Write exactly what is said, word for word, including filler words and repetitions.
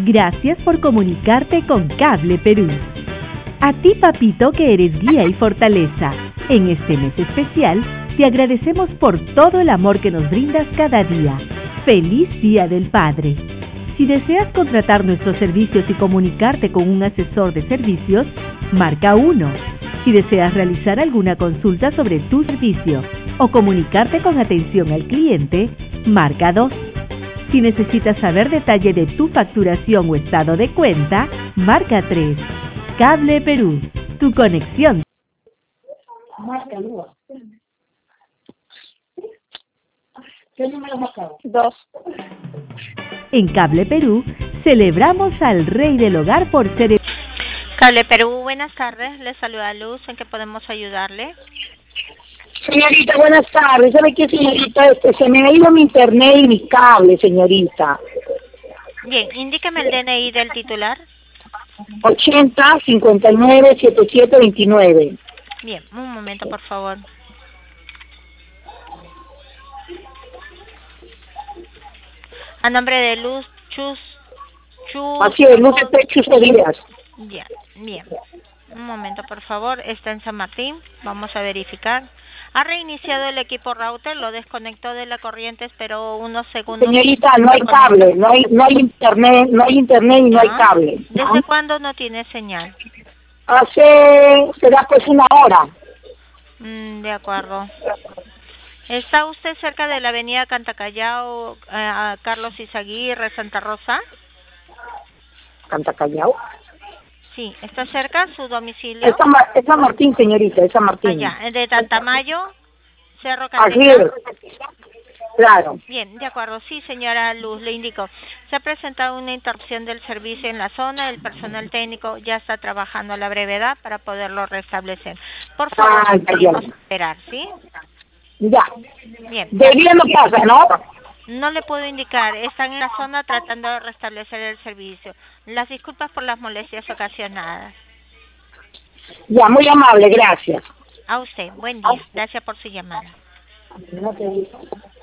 Gracias por comunicarte con Cable Perú. A ti, papito, que eres guía y fortaleza. En este mes especial, te agradecemos por todo el amor que nos brindas cada día. ¡Feliz Día del Padre! Si deseas contratar nuestros servicios y comunicarte con un asesor de servicios, marca uno. Si deseas realizar alguna consulta sobre tu servicio o comunicarte con atención al cliente, marca dos. Si necesitas saber detalle de tu facturación o estado de cuenta, marca tres. Cable Perú, tu conexión. ¿Qué número marcado? Dos. En Cable Perú, celebramos al Rey del Hogar por ser el... Cable Perú, buenas tardes. Les saluda Luz. ¿En qué podemos ayudarle? Señorita, buenas tardes. ¿Sabe qué, señorita? Este, se me ha ido mi internet y mi cable, señorita. Bien, indíqueme el D N I del titular. ochenta, cincuenta y nueve, setenta y siete, veintinueve. Bien, un momento, por favor. A nombre de Luz Chus... Chus... Así es, Luz Chus Díaz. Ya, bien. Un momento, por favor. Está en San Martín. Vamos a verificar. Ha reiniciado el equipo router, lo desconectó de la corriente, esperó unos segundos. Señorita, no hay cable, no hay no hay internet, no hay internet y no, ¿no? hay cable. ¿Desde ¿no? cuándo no tiene señal? Hace, será pues una hora. Mm, de acuerdo. ¿Está usted cerca de la avenida Cantacallao, eh, Carlos Izaguirre, Santa Rosa? ¿Cantacallao? Sí, ¿está cerca su domicilio? Es San, es San Martín, señorita, es San Martín. Allá, de Tantamayo, Cerro Cateca. Así es, claro. Bien, de acuerdo. Sí, señora Luz, le indico. Se ha presentado una interrupción del servicio en la zona. El personal técnico ya está trabajando a la brevedad para poderlo restablecer. Por favor, ah, podemos esperar, ¿sí? Ya. Bien. De día no pasa, ¿no? No le puedo indicar. Están en la zona tratando de restablecer el servicio. Las disculpas por las molestias ocasionadas. Ya, muy amable, gracias. A usted, buen día. Gracias por su llamada. No te digo.